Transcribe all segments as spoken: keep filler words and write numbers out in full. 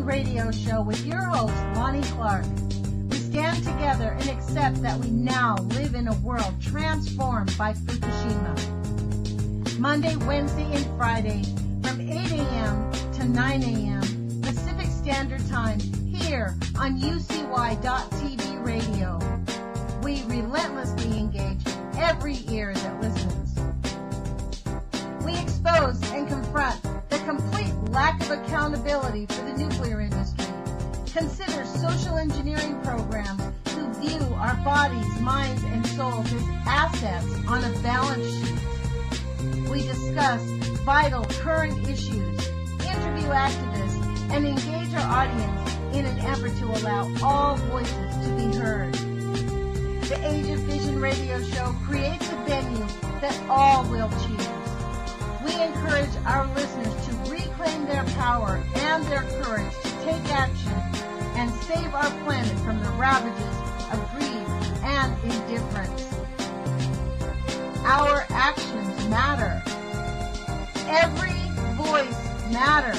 Vision Radio Show with your host, Lonnie Clark. We stand together and accept that we now live in a world transformed by Fukushima. Monday, Wednesday, and Friday from eight a.m. to nine a.m. Pacific Standard Time here on U C Y dot T V radio. We relentlessly engage every ear that listens. We expose and confront the complete lack of accountability for the nuclear industry. Consider social engineering programs who view our bodies, minds, and souls as assets on a balance sheet. We discuss vital current issues, interview activists, and engage our audience in an effort to allow all voices to be heard. The Age of Vision radio show creates a venue that all will choose. We encourage our listeners to reclaim their power and their courage to take action and save our planet from the ravages of greed and indifference. Our actions matter. Every voice matters.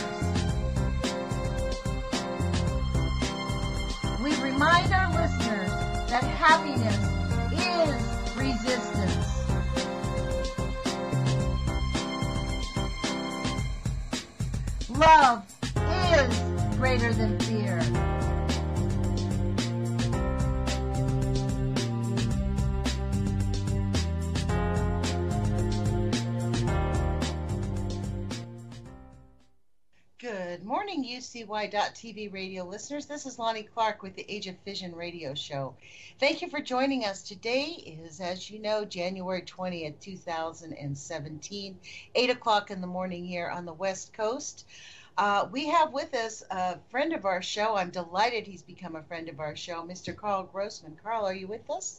We remind our listeners that happiness is resistance. Love is greater than fear. Good morning, U C Y dot T V radio listeners. This is Lonnie Clark with the Age of Vision radio show. Thank you for joining us. Today is, as you know, January twentieth, two thousand seventeen, eight o'clock in the morning here on the West Coast. Uh, we have with us a friend of our show. I'm delighted he's become a friend of our show, Mister Carl Grossman. Carl, are you with us?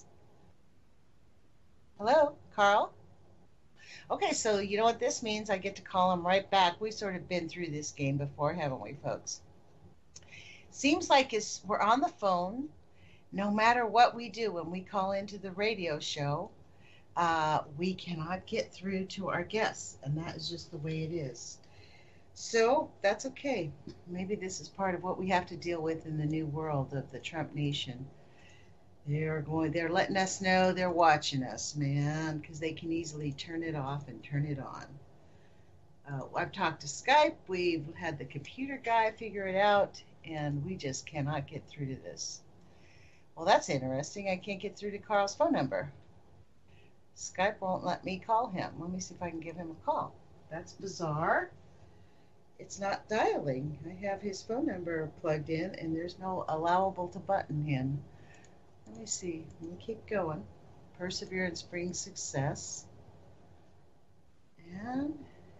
Hello, Carl? Okay, so you know what this means? I get to call him right back. We've sort of been through this game before, haven't we, folks? Seems like it's, we're on the phone. No matter what we do when we call into the radio show, uh, we cannot get through to our guests, and that is just the way it is. So that's okay. Maybe this is part of what we have to deal with in the new world of the Trump nation. They're going, they're letting us know they're watching us, man, because they can easily turn it off and turn it on. Uh, I've talked to Skype. We've had the computer guy figure it out, and we just cannot get through to this. Well, that's interesting. I can't get through to Carl's phone number. Skype won't let me call him. Let me see if I can give him a call. That's bizarre. It's not dialing. I have his phone number plugged in, and there's no allowable to button in. Let me see. Let me keep going. Perseverance brings success. And,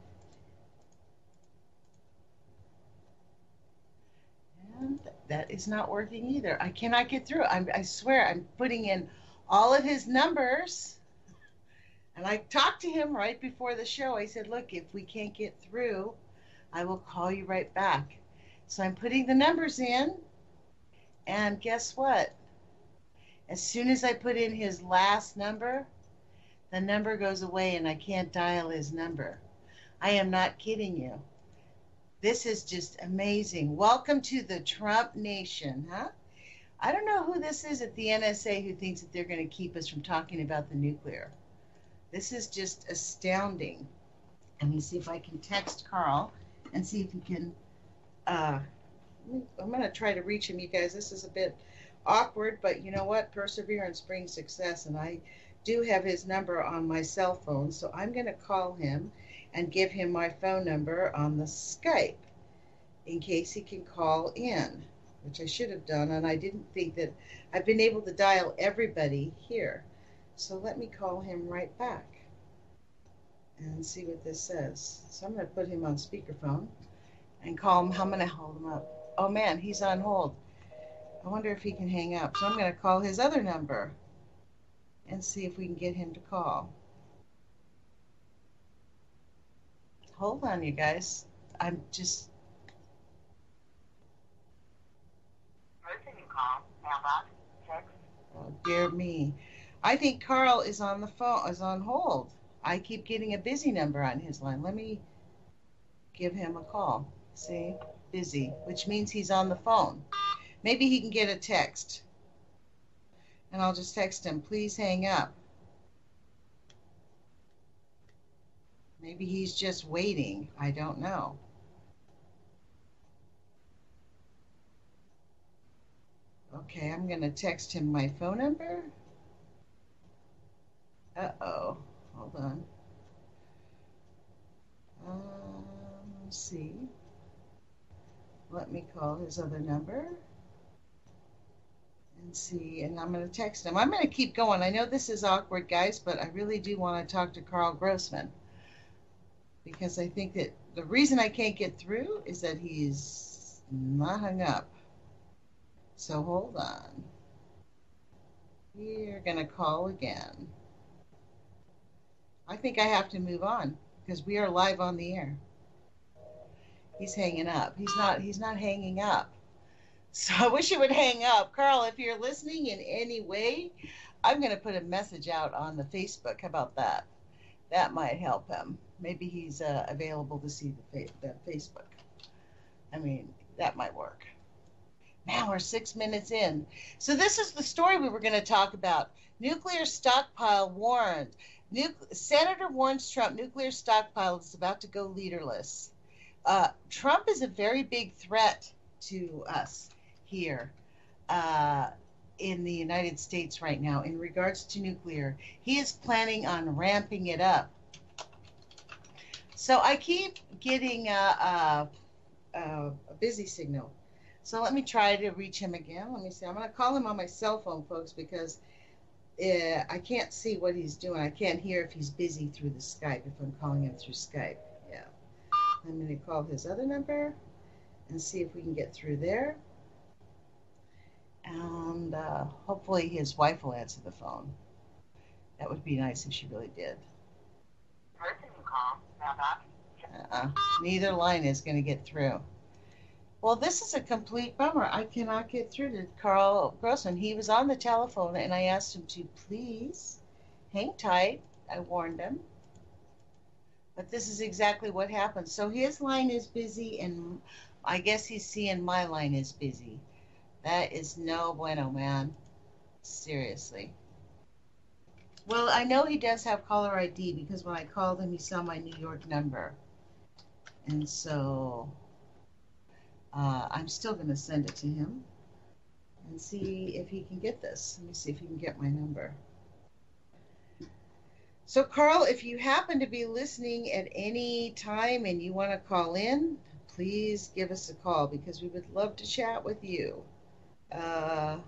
and that is not working either. I cannot get through. I, I swear, I'm putting in all of his numbers. And I talked to him right before the show. I said, look, if we can't get through, I will call you right back. So I'm putting the numbers in, and guess what? As soon as I put in his last number, the number goes away and I can't dial his number. I am not kidding you. This is just amazing. Welcome to the Trump nation, huh? I don't know who this is at the N S A who thinks that they're going to keep us from talking about the nuclear. This is just astounding. Let me see if I can text Carl and see if he can, uh, I'm going to try to reach him, you guys. This is a bit awkward, but you know what? Perseverance brings success, and I do have his number on my cell phone, so I'm going to call him and give him my phone number on the Skype in case he can call in, which I should have done, and I didn't think that I've been able to dial everybody here. So let me call him right back and see what this says. So I'm going to put him on speakerphone and call him. I'm going to hold him up. Oh man, he's on hold. I wonder if he can hang up. So I'm going to call his other number and see if we can get him to call. Hold on, you guys. I'm just... Person you call, mailbox, text. Oh, dear me. I think Carl is on the phone, is on hold. I keep getting a busy number on his line. Let me give him a call. See? busy, which means he's on the phone. Maybe he can get a text. And I'll just text him, please hang up. Maybe he's just waiting. I don't know. Okay, I'm going to text him my phone number. Uh-oh. Hold on. Um, let's see. Let me call his other number and see. And I'm going to text him. I'm going to keep going. I know this is awkward, guys, but I really do want to talk to Carl Grossman, because I think that the reason I can't get through is that he's not hung up. So hold on. We're going to call again. I think I have to move on because we are live on the air. He's hanging up. He's not he's not hanging up. So I wish he would hang up. Carl, if you're listening in any way, I'm going to put a message out on the Facebook. How about that? That might help him. Maybe he's uh, available to see the, fa- the Facebook. I mean, that might work. Now we're six minutes in. So this is the story we were going to talk about. Nuclear stockpile warned. Nu- Senator warns Trump nuclear stockpile is about to go leaderless. Uh, Trump is a very big threat to us here uh, in the United States right now in regards to nuclear. He is planning on ramping it up. So I keep getting a, a, a, a busy signal. So let me try to reach him again. Let me see. I'm going to call him on my cell phone, folks, because uh, I can't see what he's doing. I can't hear if he's busy through the Skype, if I'm calling him through Skype. Yeah. I'm going to call his other number and see if we can get through there. And uh, hopefully his wife will answer the phone. That would be nice if she really did. Person you call, mailbox. Uh-uh. Neither line is going to get through. Well, this is a complete bummer. I cannot get through to Carl Grossman. He was on the telephone, and I asked him to please hang tight. I warned him. But this is exactly what happened. So his line is busy, and I guess he's seeing my line is busy. That is no bueno, man. Seriously. Well, I know he does have caller I D because when I called him, he saw my New York number. And so uh, I'm still going to send it to him and see if he can get this. Let me see if he can get my number. So, Carl, if you happen to be listening at any time and you want to call in, please give us a call because we would love to chat with you. Uh,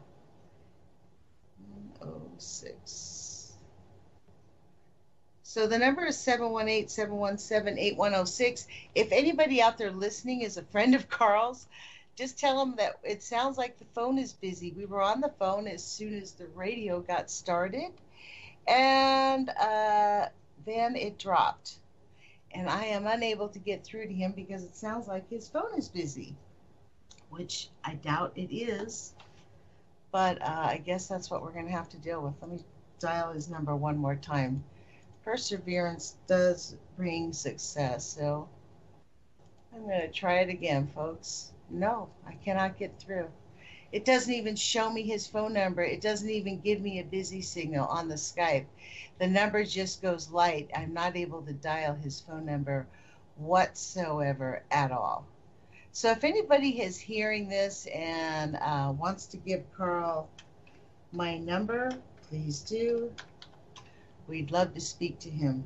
oh six. So the number is seven one eight, seven one seven, eight one oh six. If anybody out there listening is a friend of Carl's, just tell them that it sounds like the phone is busy. We were on the phone as soon as the radio got started, and uh, then it dropped. And I am unable to get through to him because it sounds like his phone is busy, which I doubt it is. But uh, I guess that's what we're going to have to deal with. Let me dial his number one more time. Perseverance does bring success, so I'm going to try it again, folks. No, I cannot get through. It doesn't even show me his phone number. It doesn't even give me a busy signal on the Skype. The number just goes light. I'm not able to dial his phone number whatsoever at all. So if anybody is hearing this and uh, wants to give Carl my number, please do. We'd love to speak to him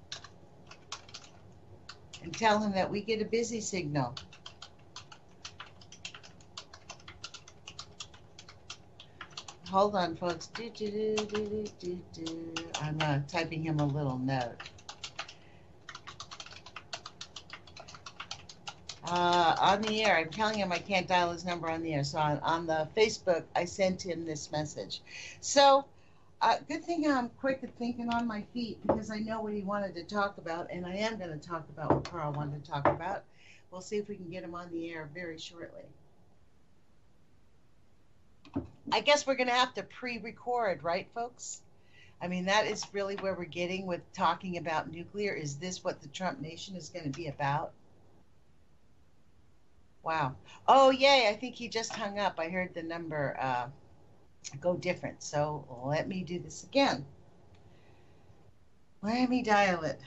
and tell him that we get a busy signal. Hold on, folks. Do, do, do, do, do, do. I'm uh, typing him a little note. Uh, on the air, I'm telling him I can't dial his number on the air. So on, on the Facebook, I sent him this message. So uh, good thing I'm quick at thinking on my feet because I know what he wanted to talk about, and I am going to talk about what Carl wanted to talk about. We'll see if we can get him on the air very shortly. I guess we're going to have to pre-record, right, folks? I mean, that is really where we're getting with talking about nuclear. Is this what the Trump nation is going to be about? Wow. Oh, yay. I think he just hung up. I heard the number uh, go different. So let me do this again. Let me dial it.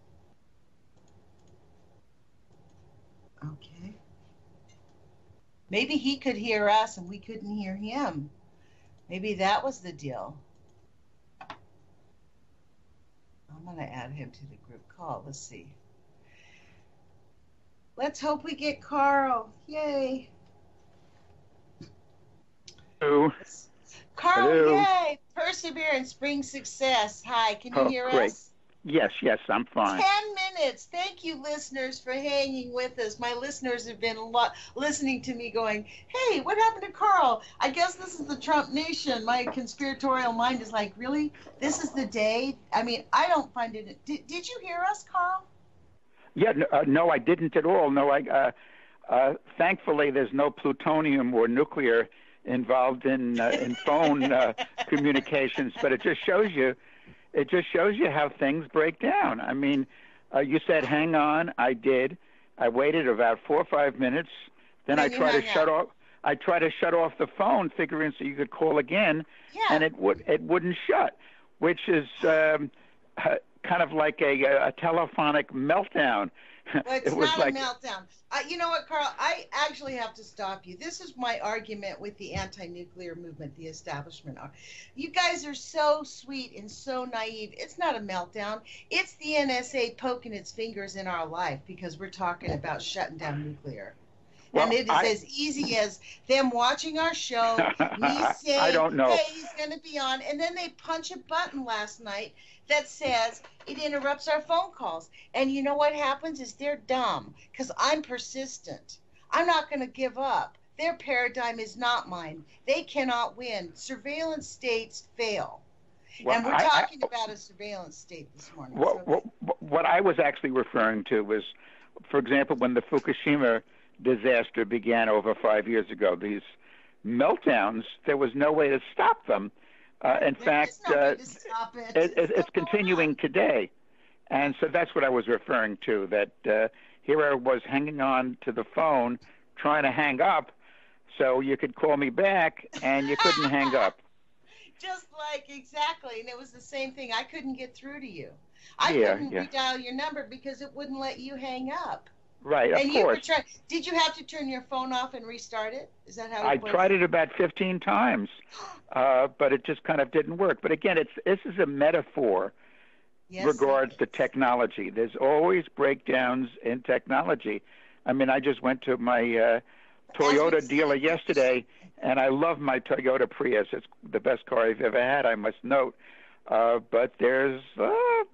Okay. Maybe he could hear us and we couldn't hear him. Maybe that was the deal. I'm going to add him to the group call. Let's see. Let's hope we get Carl. Yay. Hello. Carl, Hello. yay. Perseverance brings success. Hi, can you Oh, hear great. us? Yes, yes, I'm fine. Ten minutes. Thank you, listeners, for hanging with us. My listeners have been lo- listening to me going, hey, what happened to Carl? I guess this is the Trump nation. My conspiratorial mind is like, really? This is the day? I mean, I don't find it. Did, did you hear us, Carl? Yeah, no, uh, no, I didn't at all. No, I. Uh, uh, thankfully, there's no plutonium or nuclear involved in uh, in phone uh, communications. But it just shows you, it just shows you how things break down. I mean, uh, you said hang on. I did. I waited about four or five minutes. Then, Then I you tried to hung shut up. off. I tried to shut off the phone, figuring so you could call again, and Yeah. it would it wouldn't shut, which is um, uh, kind of like a, a telephonic meltdown. Well, it's It was not a like, meltdown. Uh, you know what, Carl? I actually have to stop you. This is my argument with the anti-nuclear movement, the establishment. You guys are so sweet and so naive. It's not a meltdown. It's the N S A poking its fingers in our life because we're talking about shutting down nuclear. And well, it is I as easy as them watching our show, me I saying, don't know. hey, he's going to be on. And then they punch a button last night that says it interrupts our phone calls. And you know what happens is they're dumb because I'm persistent. I'm not going to give up. Their paradigm is not mine. They cannot win. Surveillance states fail. Well, And we're I, I talking about a surveillance state this morning. what, So, what what I was actually referring to was, for example, when the Fukushima disaster began over five years ago, these meltdowns, there was no way to stop them. Uh, in there is fact, no way uh, to stop it. it, It's it, still it's going continuing on. today. And so that's what I was referring to, that uh, here I was hanging on to the phone, trying to hang up so you could call me back, and you couldn't hang up. Just like exactly, and it was the same thing. I couldn't get through to you. I Yeah, couldn't yeah. redial your number because it wouldn't let you hang up. Right, of And you were course. trying. Did you have to turn your phone off and restart it? Is that how I it was? tried it about fifteen times, uh, but it just kind of didn't work. But again, it's this is a metaphor Yes, regards it to is. technology. There's always breakdowns in technology. I mean, I just went to my uh, As we Toyota say, dealer yesterday, and I love my Toyota Prius. It's the best car I've ever had, I must note. Uh, but there's uh,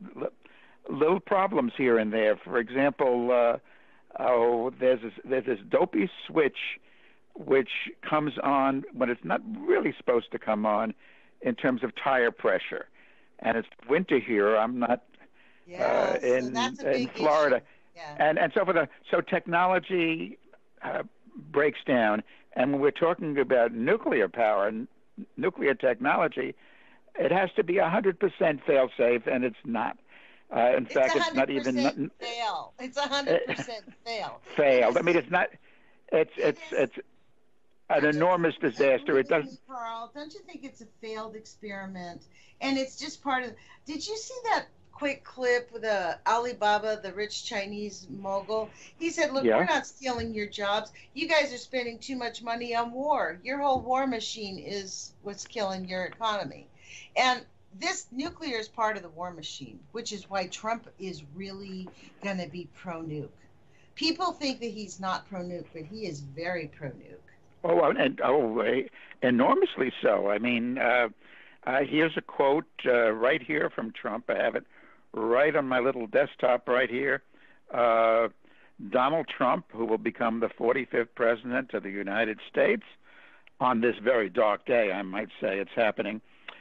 little problems here and there. For example, uh, oh, there's this, there's this dopey switch which comes on when it's not really supposed to come on in terms of tire pressure. And it's winter here. I'm not Yeah, uh, so in that's a in big Florida, issue. Yeah. and and so forth. So technology uh, breaks down, and when we're talking about nuclear power and nuclear technology, it has to be one hundred percent fail-safe, and it's not. Uh, in It's fact, a it's not hundred even percent n- fail. It's a uh, hundred percent fail. And failed. this I mean, is it's not. It's it it's is it's an don't you enormous think, disaster. agree It with does. me, Carl? Don't you think it's a failed experiment? And it's just part of. Did you see that quick clip with the Alibaba, the rich Chinese mogul? He said, "Look, we're Yeah. not stealing your jobs. You guys are spending too much money on war. Your whole war machine is what's killing your economy." And this nuclear is part of the war machine, which is why Trump is really going to be pro nuke. People think that he's not pro nuke, but he is very pro nuke. Oh, uh, and oh, uh, enormously so. I mean, uh, uh, here's a quote uh, right here from Trump. I have it right on my little desktop right here. Uh, Donald Trump, who will become the forty-fifth president of the United States on this very dark day, I might say it's happening,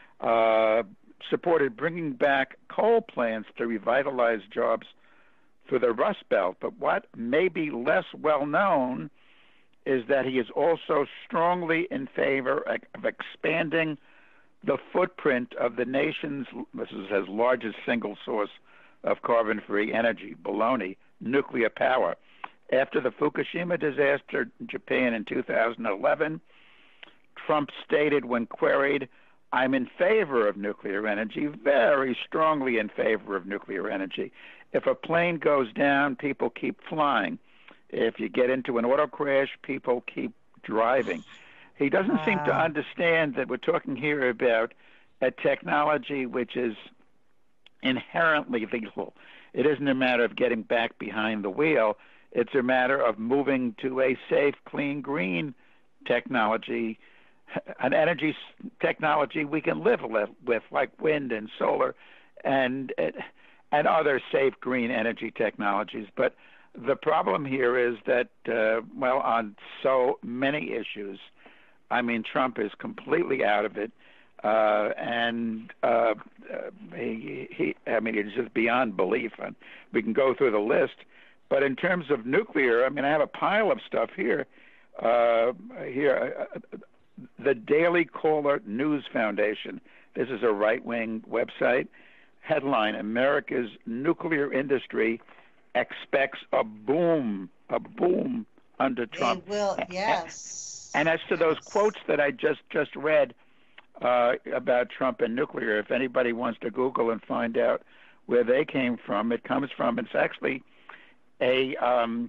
uh, supported bringing back coal plants to revitalize jobs for the Rust Belt. But what may be less well known is that he is also strongly in favor of expanding the footprint of the nation's, this is his largest single source of carbon-free energy, baloney, nuclear power. After the Fukushima disaster in Japan in two thousand eleven, Trump stated when queried, "I'm in favor of nuclear energy, very strongly in favor of nuclear energy. If a plane goes down, people keep flying. If you get into an auto crash, people keep driving." He doesn't wow. seem to understand that we're talking here about a technology which is inherently lethal. It isn't a matter of getting back behind the wheel. It's a matter of moving to a safe, clean, green technology, an energy technology we can live with, like wind and solar and and other safe green energy technologies. But the problem here is that, uh, well, on so many issues, I mean, Trump is completely out of it. Uh, and uh, he, he, I mean, it's just beyond belief. And we can go through the list. But in terms of nuclear, I mean, I have a pile of stuff here. Uh, here, uh, the Daily Caller News Foundation. This is a right-wing website. Headline: America's nuclear industry expects a boom, a boom under Trump. They will, yes. And as to yes. those quotes that I just just read uh, about Trump and nuclear, if anybody wants to Google and find out where they came from, it comes from, it's actually a um,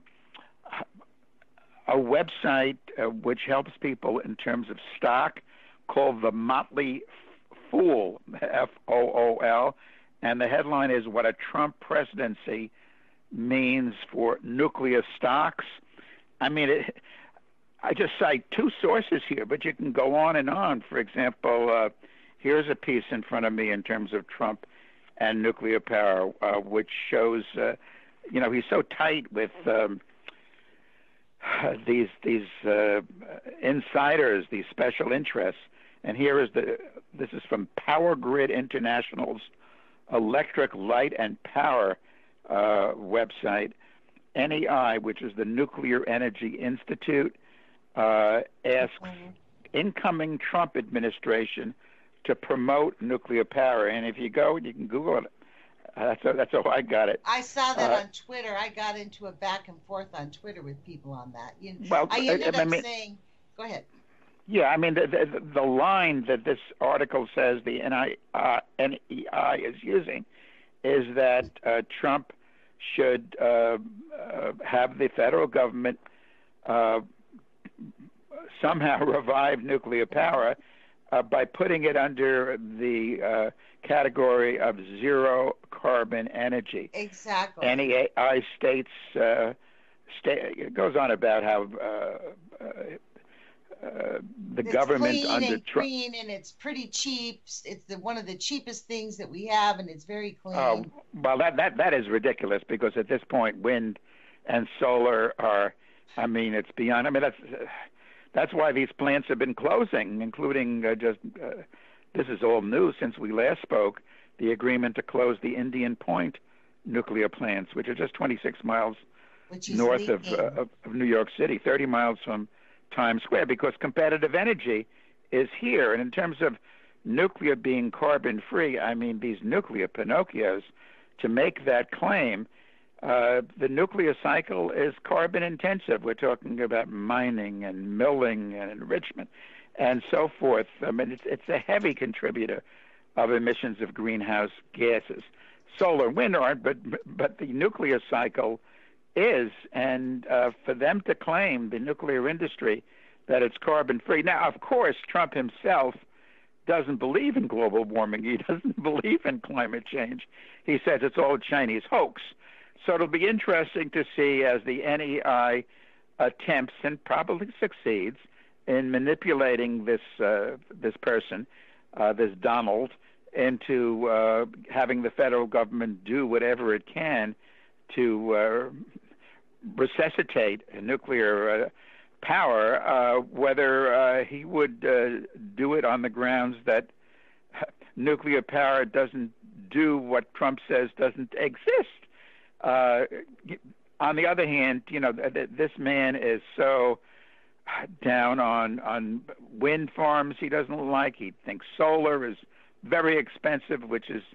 a website uh, which helps people in terms of stock called The Motley Fool, F O O L, and the headline is "What a Trump Presidency Means for Nuclear Stocks." I mean, it, I just cite two sources here, but you can go on and on. For example, uh, here's a piece in front of me in terms of Trump and nuclear power, uh, which shows, uh, you know, he's so tight with um, these these uh, insiders, these special interests. And here is the, this is from Power Grid International's Electric Light and Power uh, website. N E I, which is the Nuclear Energy Institute, uh, asks mm-hmm. incoming Trump administration to promote nuclear power. And if you go, you can Google it. Uh, that's, a, that's how I got it. I saw that uh, on Twitter. I got into a back and forth on Twitter with people on that. You, well, I ended I, I up mean, saying, go ahead. Yeah, I mean, the, the, the line that this article says the N E I is using is that uh, Trump should uh, uh, have the federal government uh, somehow revive nuclear power uh, by putting it under the uh, category of zero carbon energy. Exactly. N E I states, uh, sta- it goes on about how uh, uh, Uh, the it's government clean under and Trump, green, and it's pretty cheap. It's the, one of the cheapest things that we have, and it's very clean. Oh, well, that, that that is ridiculous because at this point, wind and solar are, I mean, it's beyond. I mean, that's that's why these plants have been closing, including uh, just uh, this is all new since we last spoke. The agreement to close the Indian Point nuclear plants, which are just twenty-six miles north of, uh, of of New York City, thirty miles from Times Square, because competitive energy is here. And in terms of nuclear being carbon-free, I mean, these nuclear Pinocchios, to make that claim, uh, the nuclear cycle is carbon-intensive. We're talking about mining and milling and enrichment and so forth. I mean, it's, it's a heavy contributor of emissions of greenhouse gases. Solar and wind aren't, but, but the nuclear cycle is, and uh, for them to claim, the nuclear industry, that it's carbon-free. Now, of course, Trump himself doesn't believe in global warming. He doesn't believe in climate change. He says it's all a Chinese hoax. So it'll be interesting to see as the N E I attempts, and probably succeeds, in manipulating this uh, this person, uh, this Donald, into uh, having the federal government do whatever it can to uh, resuscitate nuclear uh, power, uh, whether uh, he would uh, do it on the grounds that nuclear power doesn't do what Trump says doesn't exist. Uh, on the other hand, you know, th- this man is so down on, on wind farms he doesn't like. He thinks solar is very expensive, which is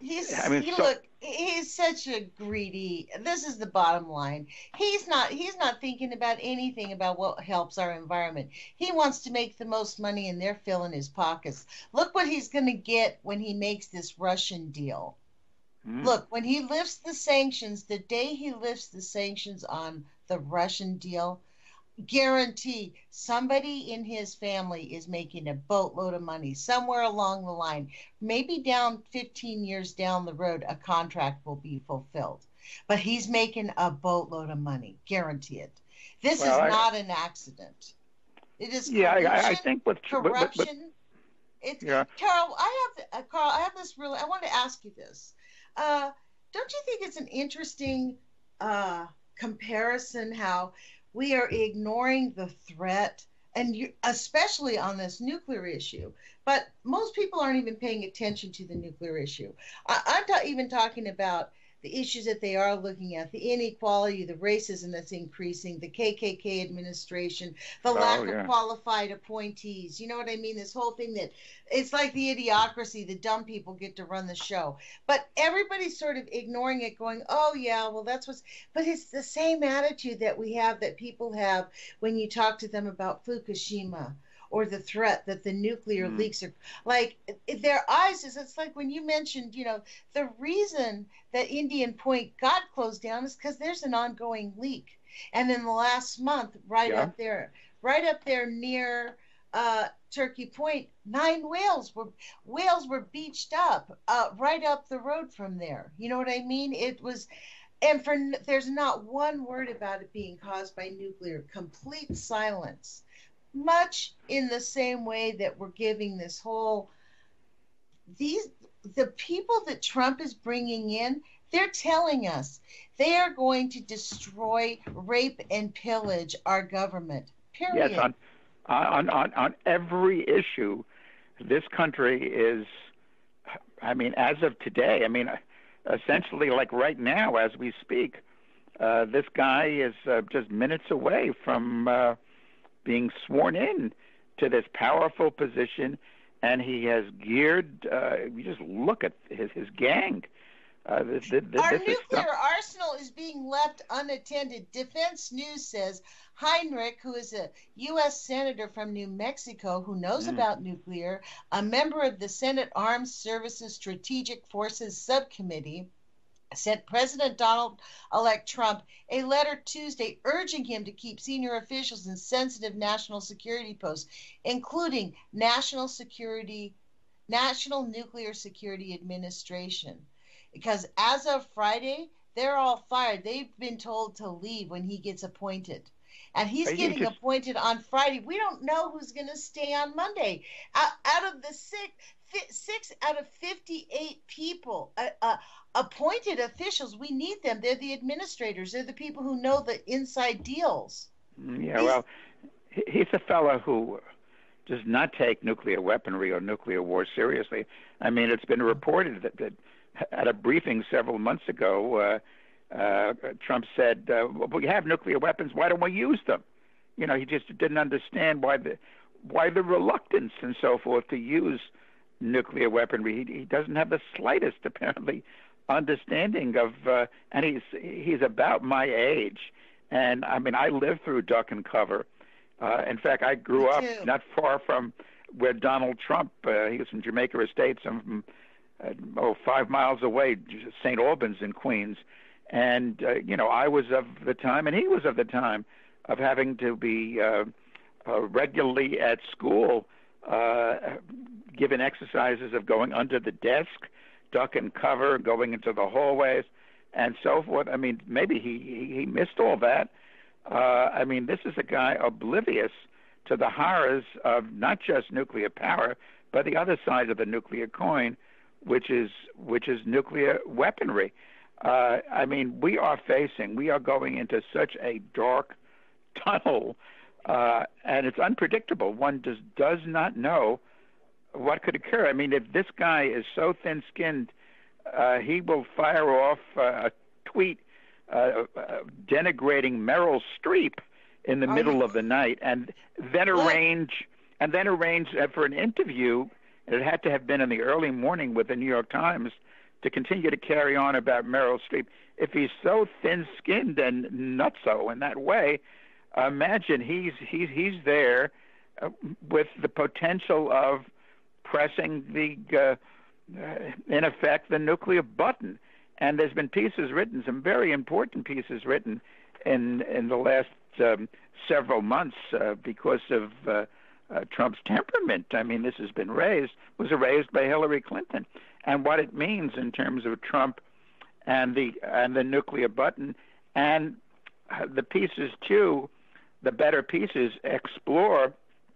He's I mean, he so look he's such a greedy. This is the bottom line. He's not he's not thinking about anything about what helps our environment. He wants to make the most money and they're filling his pockets. Look what he's going to get when he makes this Russian deal. mm, Look, when he lifts the sanctions, the day he lifts the sanctions on the Russian deal, guarantee somebody in his family is making a boatload of money somewhere along the line. Maybe down fifteen years down the road, a contract will be fulfilled. But he's making a boatload of money, guarantee it. This is well, I, not an accident. It is yeah, I, I collusion, think with, with, with, with corruption. It's yeah, Carol. I have uh, Carl. I have this really. I want to ask you this. Uh, don't you think it's an interesting uh, comparison how we are ignoring the threat, and you, especially on this nuclear issue. But most people aren't even paying attention to the nuclear issue. I, I'm not even talking about the issues that they are looking at, the inequality, the racism that's increasing, the K K K administration, the oh, lack yeah. of qualified appointees. You know what I mean? This whole thing that it's like the idiocracy, the dumb people get to run the show. But everybody's sort of ignoring it, going, oh, yeah, well, that's what's. But it's the same attitude that we have, that people have when you talk to them about Fukushima or the threat that the nuclear Mm. leaks are like their eyes is it's like when you mentioned, you know, the reason that Indian Point got closed down is because there's an ongoing leak. And in the last month, right Yeah. up there, right up there near uh, Turkey Point, nine whales were whales were beached up uh, right up the road from there. You know what I mean? It was, and for there's not one word about it being caused by nuclear. Complete silence. Much in the same way that we're giving this whole these the people that Trump is bringing in, they're telling us they are going to destroy, rape, and pillage our government. Period. Yes, on, on on on every issue, this country is. I mean, as of today, I mean, essentially, like right now, as we speak, uh, this guy is uh, just minutes away from uh, being sworn in to this powerful position, and he has geared. Uh, you just look at his his gang. Uh, this, this, Our this is nuclear stuff- arsenal is being left unattended. Defense News says Heinrich, who is a U S senator from New Mexico who knows Mm. about nuclear, a member of the Senate Armed Services Strategic Forces Subcommittee, sent President Donald-elect Trump a letter Tuesday urging him to keep senior officials in sensitive national security posts, including National Security, National Nuclear Security Administration. Because as of Friday, they're all fired. They've been told to leave when he gets appointed. And he's Are you getting just- appointed on Friday. We don't know who's going to stay on Monday. Out, out of the six, fi- six out of fifty-eight people, uh, uh, appointed officials, we need them. They're the administrators. They're the people who know the inside deals. Yeah, He's- well, he- he's a fellow who does not take nuclear weaponry or nuclear war seriously. I mean, it's been reported that, that at a briefing several months ago, uh, uh, Trump said, uh, well, "We have nuclear weapons. Why don't we use them?" You know, he just didn't understand why the why the reluctance and so forth to use nuclear weaponry. He, he doesn't have the slightest, apparently, understanding of. Uh, and he's he's about my age, and I mean, I lived through duck and cover. Uh, in fact, I grew Me up too. not far from where Donald Trump. Uh, he was from Jamaica Estates. I'm from uh, oh five miles away, Saint Albans in Queens. And, uh, you know, I was of the time, and he was of the time, of having to be uh, uh, regularly at school uh, given exercises of going under the desk, duck and cover, going into the hallways, and so forth. I mean, maybe he, he, he missed all that. Uh, I mean, this is a guy oblivious to the horrors of not just nuclear power, but the other side of the nuclear coin, which is which is nuclear weaponry. Uh, I mean, we are facing, we are going into such a dark tunnel, uh, and it's unpredictable. One just does not know what could occur. I mean, if this guy is so thin-skinned, uh, he will fire off uh, a tweet uh, uh, denigrating Meryl Streep in the Oh, middle yeah. of the night, and then What? arrange and then arrange uh, for an interview. And it had to have been in the early morning with the New York Times to continue to carry on about Meryl Streep. If he's so thin-skinned and nutso in that way, imagine he's he's he's there uh, with the potential of pressing the, uh, uh, in effect, the nuclear button. And there's been pieces written, some very important pieces written in in the last um, several months uh, because of uh, uh, Trump's temperament. I mean, this has been raised, was raised by Hillary Clinton, and what it means in terms of Trump and the and the nuclear button. And uh, the pieces too, the better pieces, explore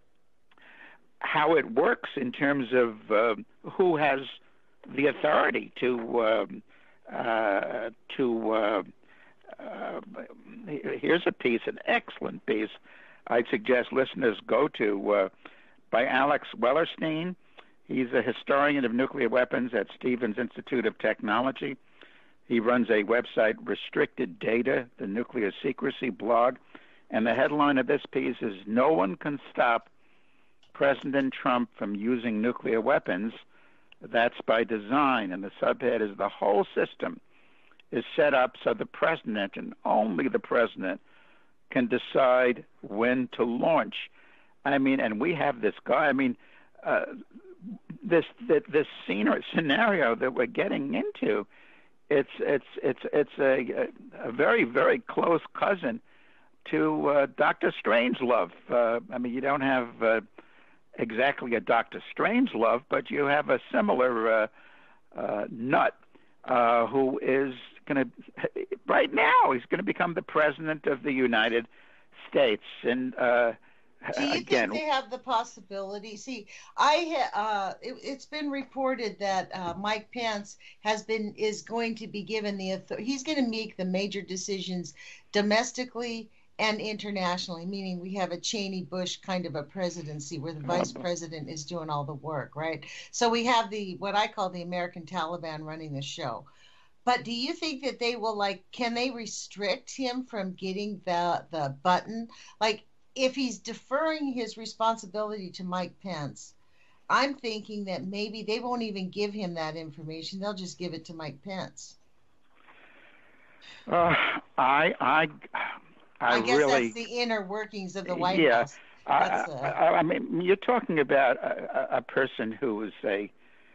how it works in terms of uh, who has the authority to um, uh, to. Uh, uh, here's a piece, an excellent piece. I'd suggest listeners go to uh, by Alex Wellerstein. He's a historian of nuclear weapons at Stevens Institute of Technology. He runs a website, Restricted Data, the Nuclear Secrecy blog. And the headline of this piece is, "No one can stop President Trump from using nuclear weapons. That's by design." And the subhead is, "The whole system is set up so the president, and only the president, can decide when to launch." I mean, and we have this guy, I mean, uh, this this, this scenario, scenario that we're getting into, it's it's it's it's a, a very, very close cousin to uh, Doctor Strangelove. Uh, I mean, you don't have uh, exactly a Doctor Strangelove, but you have a similar uh, uh, nut uh, who is going to, right now, he's going to become the president of the United States. And uh, do you again, think they have the possibility? See, I uh, it, it's been reported that uh, Mike Pence has been is going to be given the authority. He's going to make the major decisions domestically and internationally, meaning we have a Cheney-Bush kind of a presidency where the vice president is doing all the work, right? So we have the what I call the American Taliban running the show. But do you think that they will, like, can they restrict him from getting the the button? Like, if he's deferring his responsibility to Mike Pence, I'm thinking that maybe they won't even give him that information. They'll just give it to Mike Pence. Uh, I, I, I, I guess really, that's the inner workings of the White yeah, House. I, That's, uh, I, I mean, you're talking about a, a person who is a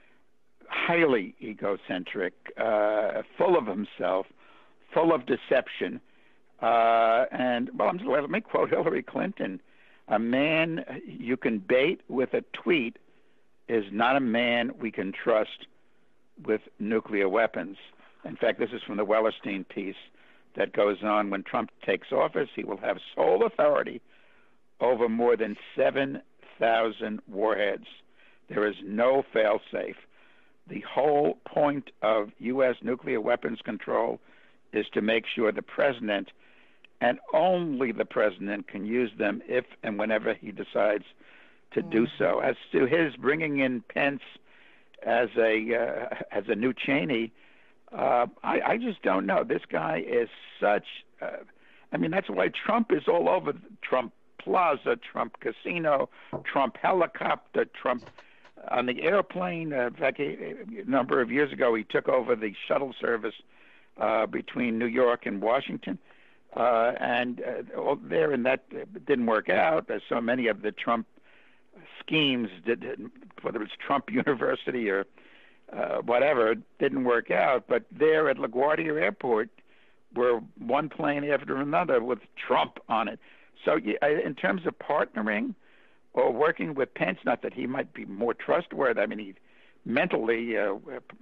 highly egocentric, uh, full of himself, full of deception. Uh, and, well, I'm just, let me quote Hillary Clinton. "A man you can bait with a tweet is not a man we can trust with nuclear weapons." In fact, this is from the Wellerstein piece that goes on, "When Trump takes office, he will have sole authority over more than seven thousand warheads. There is no fail-safe. The whole point of U S nuclear weapons control is to make sure the president, and only the president, can use them if and whenever he decides to mm-hmm. do so." As to his bringing in Pence as a uh, as a new Cheney, uh, I, I just don't know. This guy is such. Uh, I mean, that's why Trump is all over Trump Plaza, Trump Casino, Trump helicopter, Trump on the airplane. Uh, in fact, a, a number of years ago, he took over the shuttle service uh, between New York and Washington. Uh, and uh, there, and that didn't work out. As so many of the Trump schemes, did, whether it's Trump University or uh, whatever, didn't work out. But there at LaGuardia Airport were one plane after another with Trump on it. So in terms of partnering or working with Pence, not that he might be more trustworthy. I mean, he mentally, uh,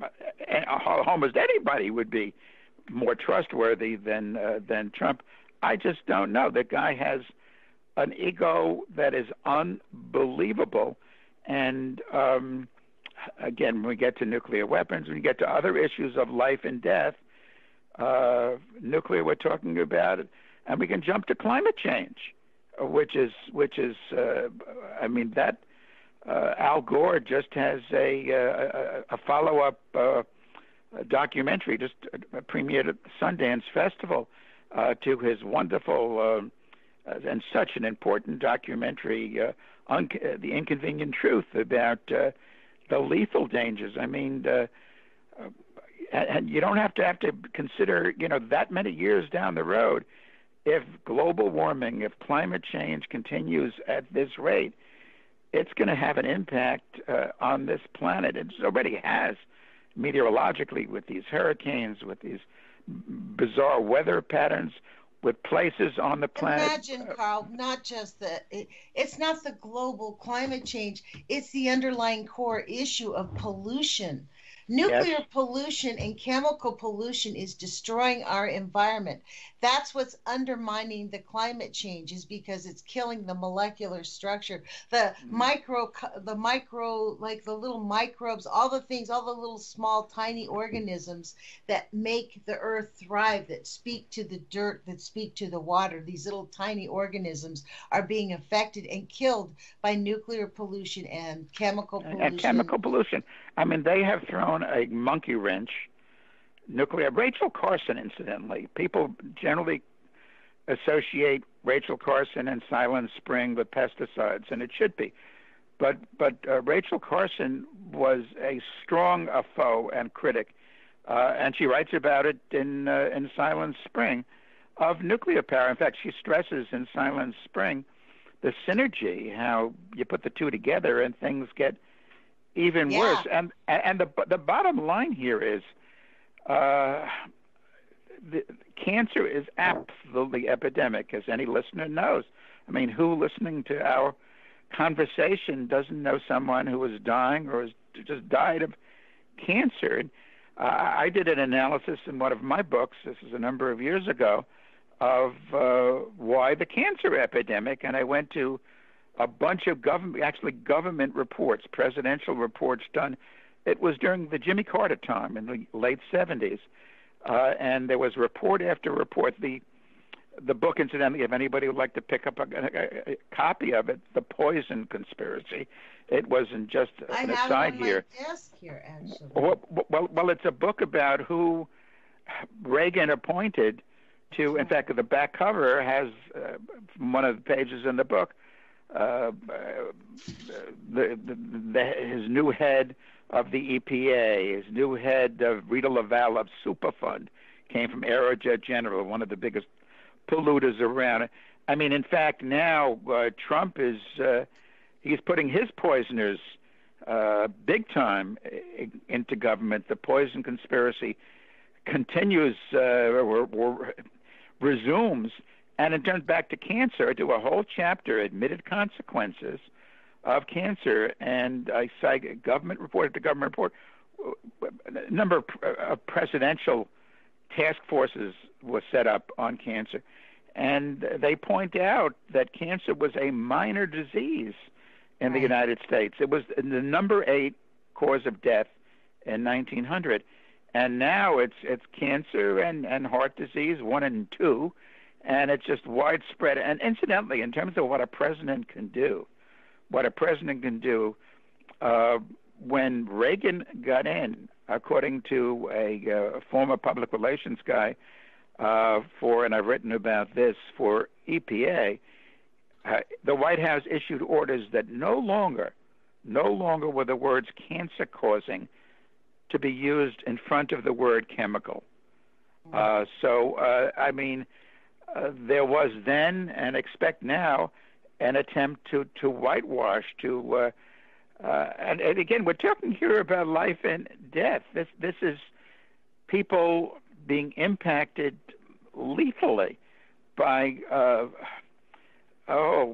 almost anybody would be more trustworthy than uh, than Trump. I just don't know. The guy has an ego that is unbelievable. And um, again, when we get to nuclear weapons, when we get to other issues of life and death, uh, nuclear we're talking about, and we can jump to climate change, which is which is uh, I mean that uh, Al Gore just has a a, a follow-up uh, documentary just premiered at the Sundance Festival uh, to his wonderful uh, and such an important documentary, uh, un- The Inconvenient Truth, about uh, the lethal dangers. I mean, uh, and, and you don't have to have to consider, you know, that many years down the road. If global warming, if climate change continues at this rate, it's going to have an impact uh, on this planet. It already has meteorologically with these hurricanes, with these bizarre weather patterns, with places on the planet. Imagine, Carl, not just the, it, it's not the global climate change, it's the underlying core issue of pollution. Nuclear yes. pollution and chemical pollution is destroying our environment. That's what's undermining the climate change, is because it's killing the molecular structure, the mm. micro, the micro, like the little microbes, all the things, all the little small, tiny organisms that make the earth thrive, that speak to the dirt, that speak to the water. These little tiny organisms are being affected and killed by nuclear pollution and chemical pollution. And chemical pollution. I mean, they have thrown a monkey wrench. Nuclear. Rachel Carson, incidentally, people generally associate Rachel Carson and Silent Spring with pesticides, and it should be. But but uh, Rachel Carson was a strong uh, foe and critic, uh, and she writes about it in uh, in Silent Spring of nuclear power. In fact, she stresses in Silent Spring the synergy, how you put the two together and things get even yeah. worse. And and the the bottom line here is, uh, the, cancer is absolutely epidemic, as any listener knows. I mean, who listening to our conversation doesn't know someone who is dying or has just died of cancer? And, uh, I did an analysis in one of my books, this is a number of years ago, of uh, why the cancer epidemic, and I went to a bunch of government, actually government reports, presidential reports done. It was during the Jimmy Carter time in the late seventies, uh, and there was report after report. The the book, incidentally, if anybody would like to pick up a, a, a copy of it, The Poison Conspiracy. It wasn't just I an have aside it on here. My desk here, actually. Well, well, well, it's a book about who Reagan appointed to. In fact, the back cover has uh, one of the pages in the book. Uh, the, the, the, his new head of the E P A, his new head of Rita Laval of Superfund, came from Aerojet General, one of the biggest polluters around. I mean, in fact, now uh, Trump is uh, he's putting his poisoners uh, big time into government. The poison conspiracy continues uh, or, or resumes. And it turns back to cancer. I do a whole chapter, Admitted Consequences of Cancer, and I cite government report after government report. A number of, of presidential task forces were set up on cancer, and they point out that cancer was a minor disease in right. the United States. It was the number eight cause of death in nineteen hundred, and now it's it's cancer and, and heart disease, one and two. And it's just widespread. And incidentally, in terms of what a president can do, what a president can do, uh, when Reagan got in, according to a uh, former public relations guy uh, for, and I've written about this, for E P A, uh, the White House issued orders that no longer, no longer were the words cancer-causing to be used in front of the word chemical. Uh, so, uh, I mean... Uh, there was then, and expect now, an attempt to, to whitewash, to, uh, uh, and, and again, we're talking here about life and death. This this is people being impacted lethally by, uh, oh,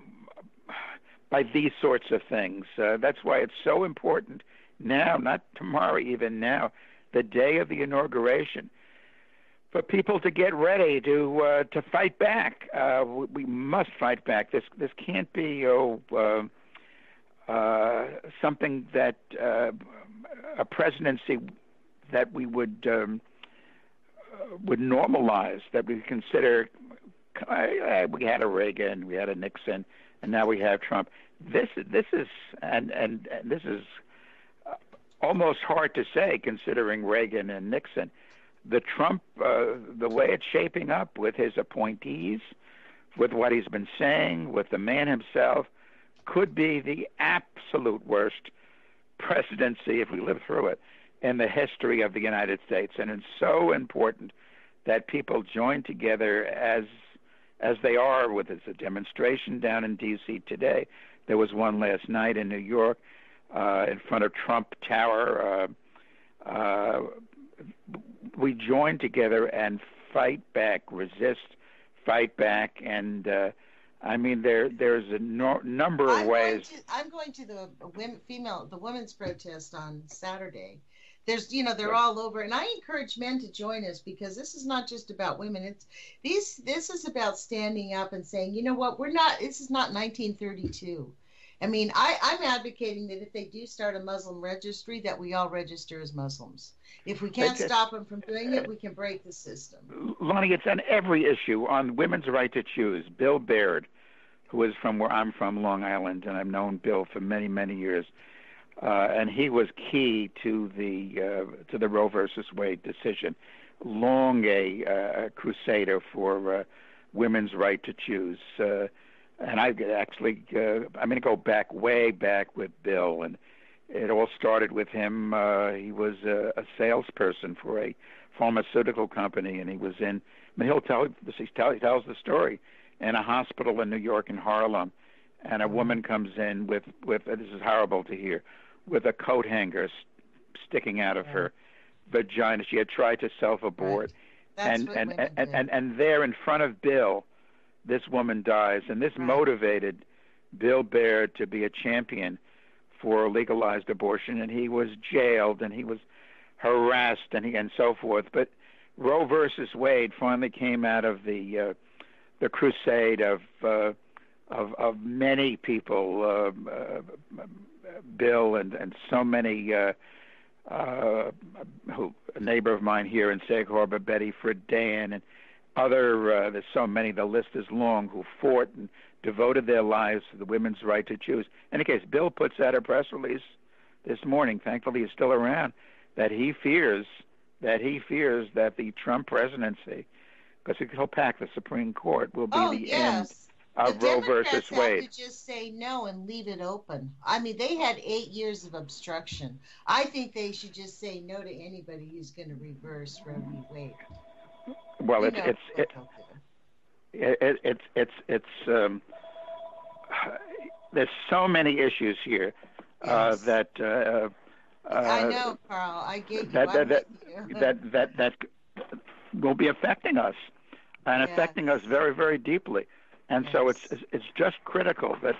by these sorts of things. Uh, that's why it's so important now, not tomorrow, even now, the day of the inauguration, for people to get ready to uh, to fight back. Uh, we, we must fight back. This this can't be oh uh, uh, something that uh, a presidency that we would um, uh, would normalize, that we consider. Uh, we had a Reagan, we had a Nixon, and now we have Trump. This this is and and, and this is almost hard to say, considering Reagan and Nixon. The Trump, uh, the way it's shaping up with his appointees, with what he's been saying, with the man himself, could be the absolute worst presidency, if we live through it, in the history of the United States, and it's so important that people join together as as they are with this a demonstration down in D C today. There was one last night in New York uh, in front of Trump Tower. Uh, uh, we join together and fight back, resist, fight back, and uh, I mean there there's a no, number of I'm ways. Going to, I'm going to the women, female the women's protest on Saturday. There's, you know, they're all over, and I encourage men to join us because this is not just about women. It's these. This is about standing up and saying, you know what, we're not. This is not nineteen thirty-two. I mean, I, I'm advocating that if they do start a Muslim registry, that we all register as Muslims. If we can't Okay. stop them from doing it, we can break the system. Lonnie, it's on every issue on women's right to choose. Bill Baird, who is from where I'm from, Long Island, and I've known Bill for many, many years. Uh, and he was key to the uh, to the Roe versus Wade decision. Long a uh, crusader for uh, women's right to choose. Uh, and I actually, uh, I'm going to go back way back with Bill, and it all started with him. Uh, he was a, a salesperson for a pharmaceutical company, and he was in. I mean, he'll tell this. He, tell, he tells the story in a hospital in New York in Harlem, and a woman comes in with with this is horrible to hear, with a coat hanger st- sticking out of her vagina. She had tried to self-abort, That's and what and, women and, do. and and there in front of Bill, this woman dies, and this Right. motivated Bill Baird to be a champion for legalized abortion, and he was jailed, and he was harassed, and he and so forth. But Roe versus Wade finally came out of the uh, the crusade of uh, of of many people, uh, uh, Bill and and so many. Uh, uh, who, a neighbor of mine here in Sag Harbor, Betty Friedan, and other. Uh, there's so many. The list is long. Who fought and devoted their lives to the women's right to choose. In any case, Bill puts out a press release this morning. Thankfully, he's still around. That he fears that he fears that the Trump presidency, because he'll pack the Supreme Court, will be Oh, the yes. end of the Roe Democrats versus have Wade. to just say no and leave it open. I mean, they had eight years of obstruction. I think they should just say no to anybody who's going to reverse Roe v. Wade. Well, You it's know it's what it, they'll do. it, it, it's it's it's um, there's so many issues here uh, Yes. that uh, uh, I know, Carl. I get you. that I'm that that, with you. that that that will be affecting us and Yes. affecting us very, very deeply. And so Yes. it's it's just critical that.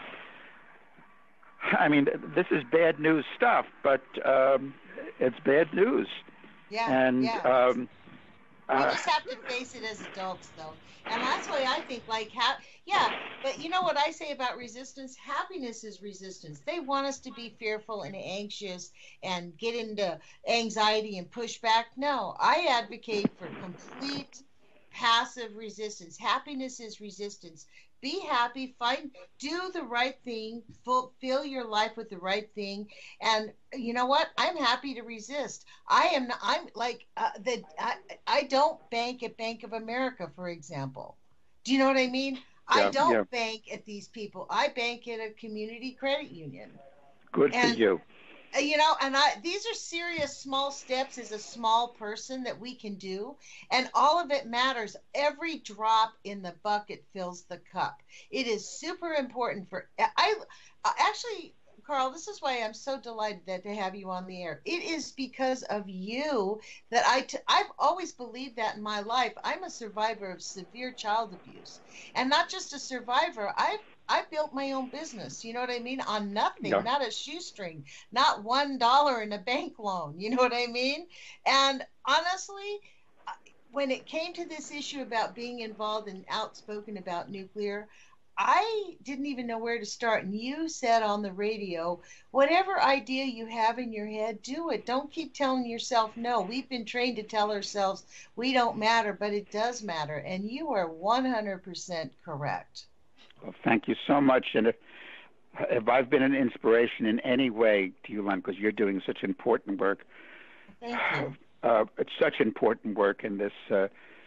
I mean, this is bad news stuff, but um, it's bad news. yeah, And yeah. um, we uh, just have to face it as adults, though. And that's why I think, like, ha- yeah, but you know what I say about resistance? Happiness is resistance. They want us to be fearful and anxious and get into anxiety and push back. No, I advocate for complete passive resistance. Happiness is resistance. Be happy, find, do the right thing, fill, fill your life with the right thing, and you know what? I'm happy to resist. I am. I'm like uh, the. I, I don't bank at Bank of America, for example. Do you know what I mean? Yeah, I don't yeah. bank at these people. I bank at a community credit union. good for and- you. Uh, You know, and I these are serious small steps as a small person that we can do, and all of it matters. Every drop in the bucket fills the cup. It is super important for I uh, actually, Carl, this is why I'm so delighted that to have you on the air. It is because of you that I t- I've always believed that in my life. I'm a survivor of severe child abuse, and not just a survivor. I've I built my own business, you know what I mean? On nothing, Yeah. not a shoestring, not one dollar in a bank loan, you know what I mean? And honestly, when it came to this issue about being involved and outspoken about nuclear, I didn't even know where to start. And you said on the radio, whatever idea you have in your head, do it. Don't keep telling yourself no. We've been trained to tell ourselves we don't matter, but it does matter. And you are one hundred percent correct. Well, thank you so much. And if, if I've been an inspiration in any way to you, Len, because you're doing such important work, Thank you. uh, it's such important work in this uh,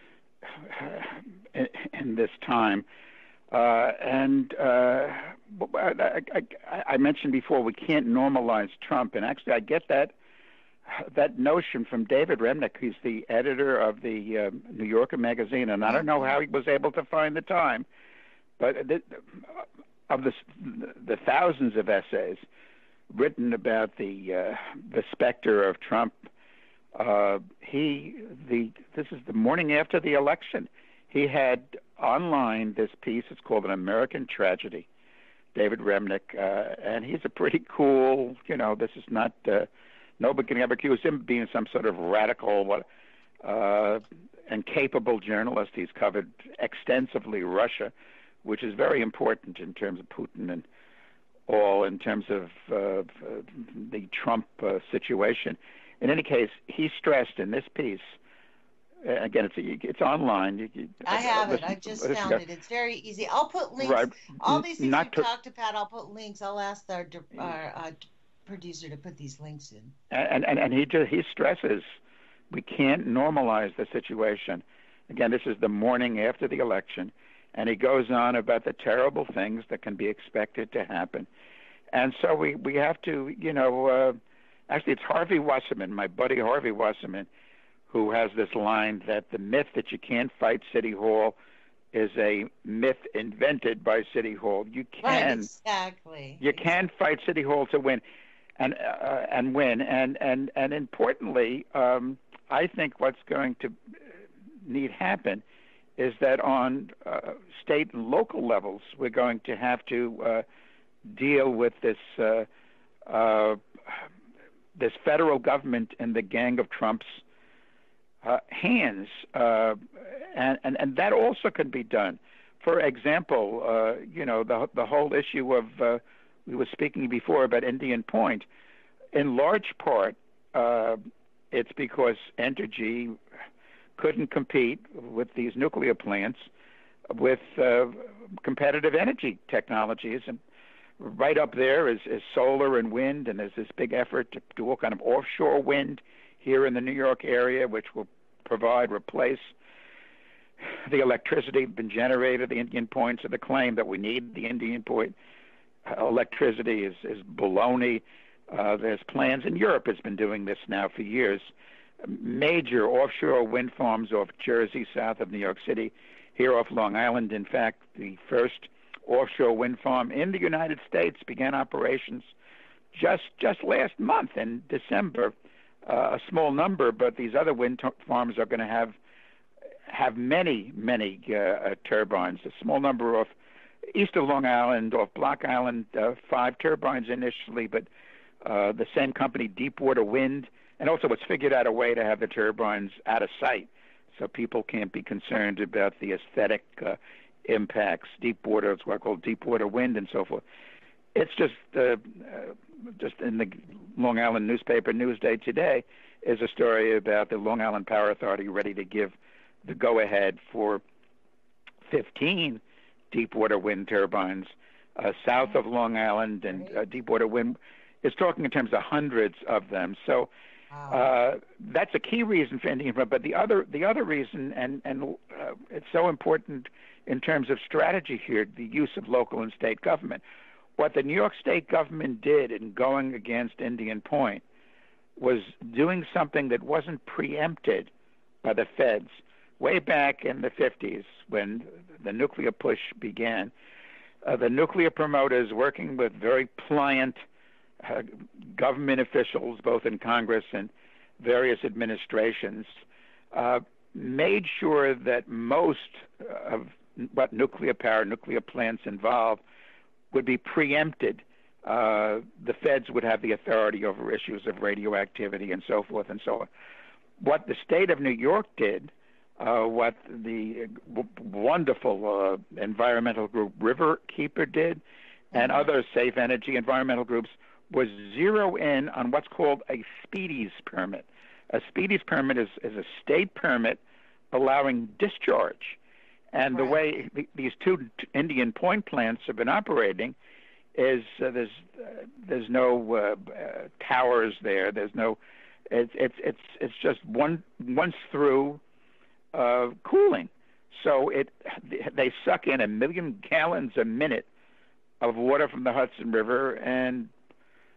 in, in this time. Uh, and uh, I, I, I mentioned before we can't normalize Trump, and actually I get that. that notion from David Remnick. He's the editor of the uh, New Yorker magazine, and I don't know how he was able to find the time, but the, of the, the thousands of essays written about the uh, the specter of Trump, uh, he the this is the morning after the election. He had online this piece. It's called An American Tragedy. David Remnick, uh, and he's a pretty cool. You know, this is not. Uh, nobody can ever accuse him of being some sort of radical uh, and capable journalist. He's covered extensively Russia, which is very important in terms of Putin and all, in terms of uh, the Trump uh, situation. In any case, he stressed in this piece. Again, it's a, it's online. You, you, I have listen, it. I just listen, found it. It's very easy. I'll put links. Right. All these things Not we've to, talked about, I'll put links. I'll ask our, our uh, producer to put these links in. And and, and he just, he stresses we can't normalize the situation. Again, this is the morning after the election, and he goes on about the terrible things that can be expected to happen. And so we, we have to, you know, uh, actually it's Harvey Wasserman, my buddy Harvey Wasserman, who has this line that the myth that you can't fight City Hall is a myth invented by City Hall. You can, right, exactly. You exactly. can fight City Hall to win, and uh, and win, and and and importantly, um, I think what's going to need happen is that on uh, state and local levels, we're going to have to uh, deal with this uh, uh, this federal government and the gang of Trump's Uh, hands, uh, and, and and that also can be done. For example, uh, you know, the the whole issue of uh, we were speaking before about Indian Point. In large part, uh, it's because Entergy couldn't compete with these nuclear plants with uh, competitive energy technologies, and right up there is, is solar and wind, and there's this big effort to do all kind of offshore wind here in the New York area, which will provide, replace the electricity been generated, the Indian Point. So the claim that we need the Indian Point uh, electricity is, is baloney. Uh, there's plans, and Europe has been doing this now for years. Major offshore wind farms off Jersey, south of New York City, here off Long Island. In fact, the first offshore wind farm in the United States began operations just just last month in December. Uh, a small number, but these other wind t- farms are going to have have many, many uh, turbines. A small number off east of Long Island, off Block Island, uh, five turbines initially, but uh, the same company, Deepwater Wind, and also it's figured out a way to have the turbines out of sight, so people can't be concerned about the aesthetic uh, impacts. Deepwater, it's what I call Deepwater Wind, and so forth. It's just uh, uh, just in the Long Island newspaper Newsday today is a story about the Long Island Power Authority ready to give the go-ahead for fifteen Deepwater Wind turbines uh, south of Long Island, and uh, Deepwater Wind is talking in terms of hundreds of them. So uh, that's a key reason for Indian. But the other the other reason, and and uh, it's so important in terms of strategy here, the use of local and state government. What the New York State government did in going against Indian Point was doing something that wasn't preempted by the feds. Way back in the fifties, when the nuclear push began, uh, the nuclear promoters, working with very pliant uh, government officials, both in Congress and various administrations, uh, made sure that most of what nuclear power, nuclear plants involved would be preempted. Uh, the feds would have the authority over issues of radioactivity and so forth and so on. What the state of New York did, uh, what the w- wonderful uh, environmental group Riverkeeper did, and mm-hmm. other safe energy environmental groups, was zero in on what's called a Speedies permit. A Speedies permit is, is a state permit allowing discharge. And right. the way th- these two t- Indian Point plants have been operating is uh, there's uh, there's no uh, uh, towers there. There's no it's it's it's it's just one once through uh, cooling. So it they suck in a million gallons a minute of water from the Hudson River, and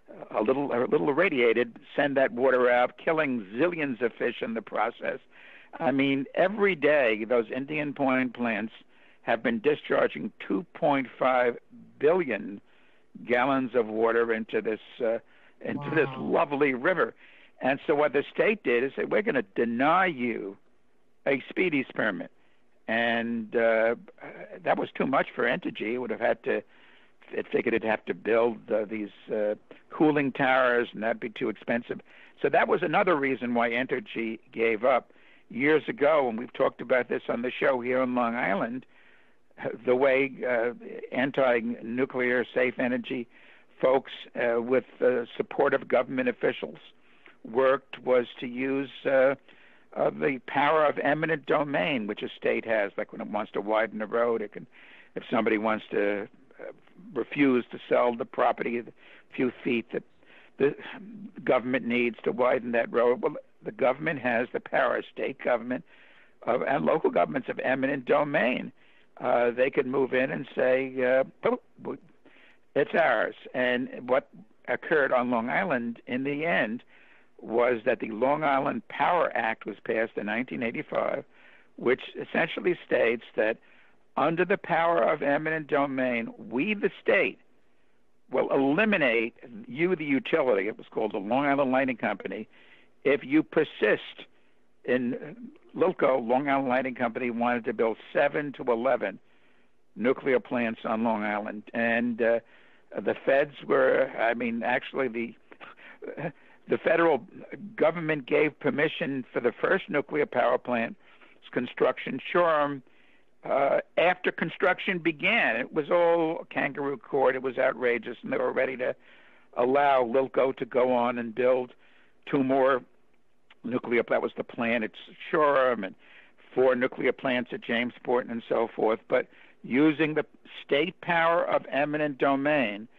a little a little irradiated, send that water out, killing zillions of fish in the process. I mean, every day those Indian Point plants have been discharging two point five billion gallons of water into this uh, into wow. this lovely river. And so what the state did is say, we're going to deny you a speedies permit. And uh, that was too much for Entergy. It would have had to, it figured it'd have to build uh, these uh, cooling towers, and that'd be too expensive. So that was another reason why Entergy gave up. Years ago, and we've talked about this on the show here on Long Island, the way uh, anti-nuclear safe energy folks uh, with uh, supportive government officials worked was to use uh, uh, the power of eminent domain, which a state has. Like when it wants to widen a road, it can, if somebody wants to uh, refuse to sell the property a few feet that the government needs to widen that road, well, the government has the power, state government of, and local governments of eminent domain. Uh, they could move in and say, uh, oh, it's ours. And what occurred on Long Island in the end was that the Long Island Power Act was passed in nineteen eighty-five, which essentially states that under the power of eminent domain, we, the state, will eliminate you, the utility, it was called the Long Island Lighting Company, if you persist in LILCO, Long Island Lighting Company, wanted to build seven to eleven nuclear plants on Long Island. And uh, the feds were, I mean, actually the the federal government gave permission for the first nuclear power plant construction, Shoreham, uh, after construction began. It was all kangaroo court. It was outrageous, and they were ready to allow LILCO to go on and build two more nuclear, that was the plan at Shoreham, and four nuclear plants at Jamesport and so forth. But using the state power of eminent domain,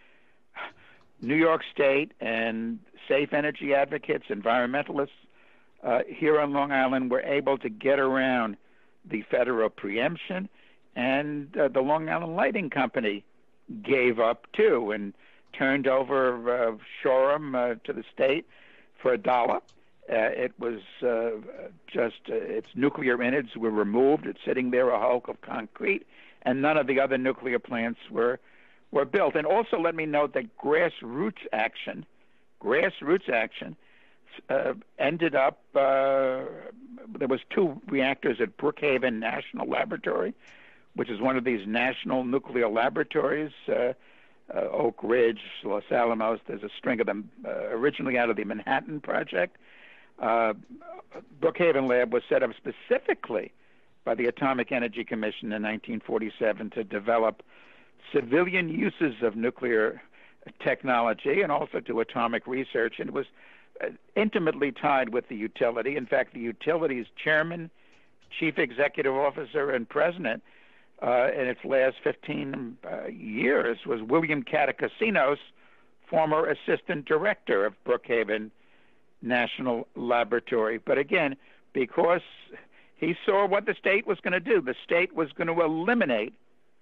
New York State and safe energy advocates, environmentalists uh, here on Long Island were able to get around the federal preemption, and uh, the Long Island Lighting Company gave up too and turned over uh, Shoreham uh, to the state for a dollar. Uh, it was uh, just uh, its nuclear innards were removed. It's sitting there, a hulk of concrete, and none of the other nuclear plants were were built. And also, let me note that grassroots action, grassroots action, uh, ended up. Uh, there was two reactors at Brookhaven National Laboratory, which is one of these national nuclear laboratories. Uh, uh, Oak Ridge, Los Alamos. There's a string of them uh, originally out of the Manhattan Project. Uh, Brookhaven Lab was set up specifically by the Atomic Energy Commission in nineteen forty-seven to develop civilian uses of nuclear technology and also to atomic research, and it was uh, intimately tied with the utility. In fact, the utility's chairman, chief executive officer, and president uh, in its last fifteen uh, years was William Catacasinos, former assistant director of Brookhaven National Laboratory. But again, because he saw what the state was going to do, the state was going to eliminate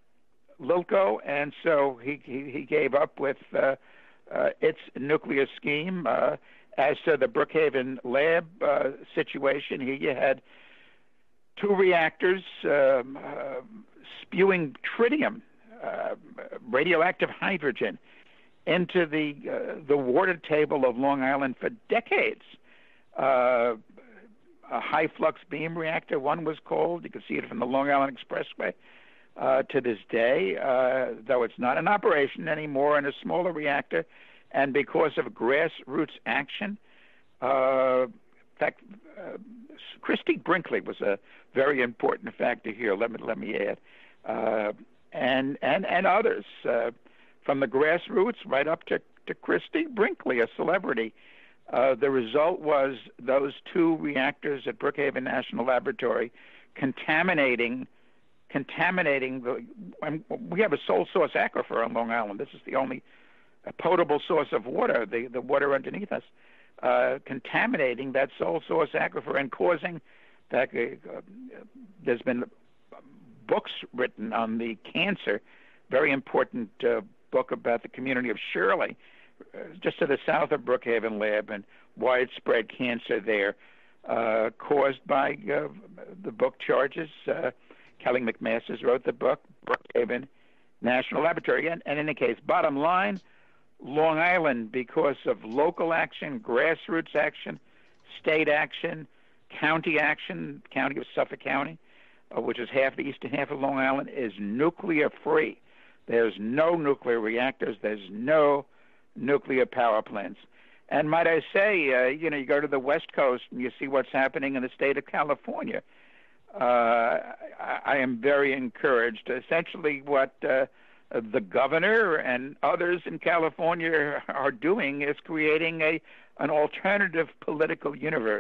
LILCO, and so he he, he gave up with uh, uh, its nuclear scheme. Uh, as to the Brookhaven lab uh, situation, here you had two reactors um, uh, spewing tritium, uh, radioactive hydrogen, into the uh, the water table of Long Island for decades. Uh, a high flux beam reactor, one was called. You can see it from the Long Island Expressway uh, to this day, uh, though it's not in operation anymore, and a smaller reactor. And because of grassroots action, uh, in fact, uh, Christy Brinkley was a very important factor here. Let me let me add, uh, and and and others. Uh, From the grassroots right up to, to Christy Brinkley, a celebrity. Uh, the result was those two reactors at Brookhaven National Laboratory contaminating, contaminating the. And we have a sole source aquifer on Long Island. This is the only potable source of water, the, the water underneath us, uh, contaminating that sole source aquifer and causing. That, uh, there's been books written on the cancer, very important uh, book about the community of Shirley, just to the south of Brookhaven Lab, and widespread cancer there, uh, caused by uh, the book charges. Uh, Kelly McMasters wrote the book, Brookhaven National Laboratory. And, and in any case, bottom line, Long Island, because of local action, grassroots action, state action, county action, county of Suffolk County, uh, which is half the eastern half of Long Island, is nuclear free. There's no nuclear reactors. There's no nuclear power plants. And might I say, uh, you know, you go to the West Coast and you see what's happening in the state of California. Uh, I, I am very encouraged. Essentially, what uh, the governor and others in California are doing is creating a an alternative political universe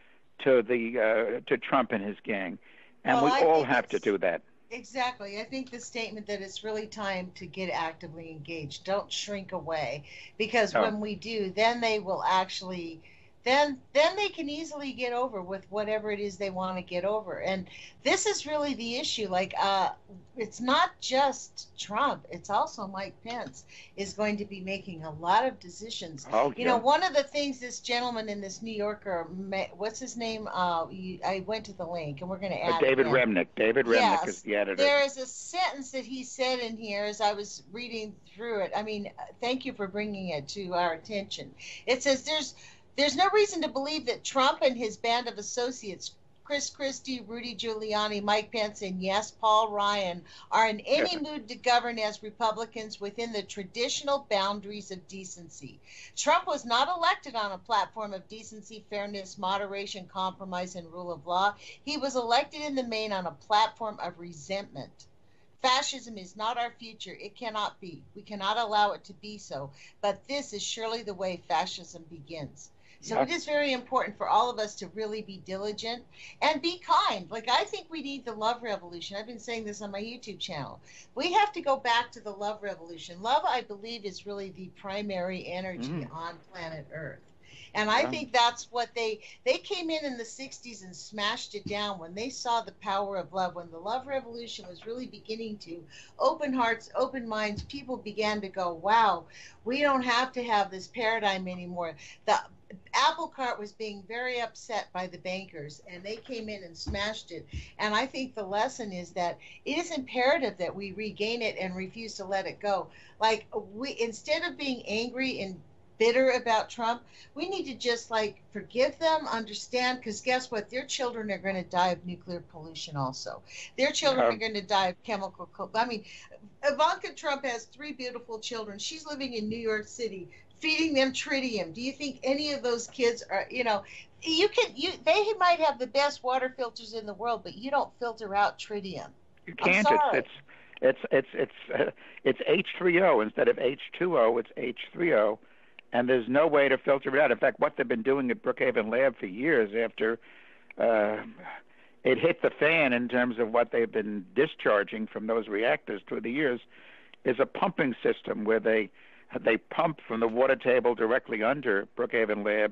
to the uh, to Trump and his gang, and Well, we I all think have to it's- do that. Exactly. I think the statement that it's really time to get actively engaged. Don't shrink away, because No. when we do, then they will actually, then then they can easily get over with whatever it is they want to get over. And this is really the issue. Like, uh, it's not just Trump. It's also Mike Pence is going to be making a lot of decisions. Oh, You yeah. know, one of the things this gentleman in this New Yorker, ma- what's his name? Uh, you, I went to the link, and we're going to Uh, add David it in. Remnick. David Remnick Yes, is the editor. there is a sentence that he said in here as I was reading through it. I mean, thank you for bringing it to our attention. It says there's there's no reason to believe that Trump and his band of associates, Chris Christie, Rudy Giuliani, Mike Pence, and yes, Paul Ryan, are in any mood to govern as Republicans within the traditional boundaries of decency. Trump was not elected on a platform of decency, fairness, moderation, compromise, and rule of law. He was elected in the main on a platform of resentment. Fascism is not our future. It cannot be. We cannot allow it to be so. But this is surely the way fascism begins. So Yeah. it is very important for all of us to really be diligent and be kind. Like, I think we need the love revolution. I've been saying this on my YouTube channel. We have to go back to the love revolution. Love, I believe, is really the primary energy Mm. on planet Earth. And I Yeah. think that's what they they came in in the sixties and smashed it down when they saw the power of love. When the love revolution was really beginning to open hearts, open minds, people began to go, wow, we don't have to have this paradigm anymore. The apple cart was being very upset by the bankers, and they came in and smashed it. And I think the lesson is that it is imperative that we regain it and refuse to let it go. Like, we, instead of being angry and bitter about Trump, we need to just like forgive them, understand, because guess what? Their children are going to die of nuclear pollution also. Their children Yeah. are going to die of chemical. Co- I mean, Ivanka Trump has three beautiful children. She's living in New York City, feeding them tritium. Do you think any of those kids are, you know, you can, you, they might have the best water filters in the world, but you don't filter out tritium. You I'm can't. sorry. It's it's it's it's it's uh, it's H three O instead of H two O. It's H three O, and there's no way to filter it out. In fact, what they've been doing at Brookhaven Lab for years after uh, it hit the fan in terms of what they've been discharging from those reactors through the years is a pumping system where they they pump from the water table directly under Brookhaven Lab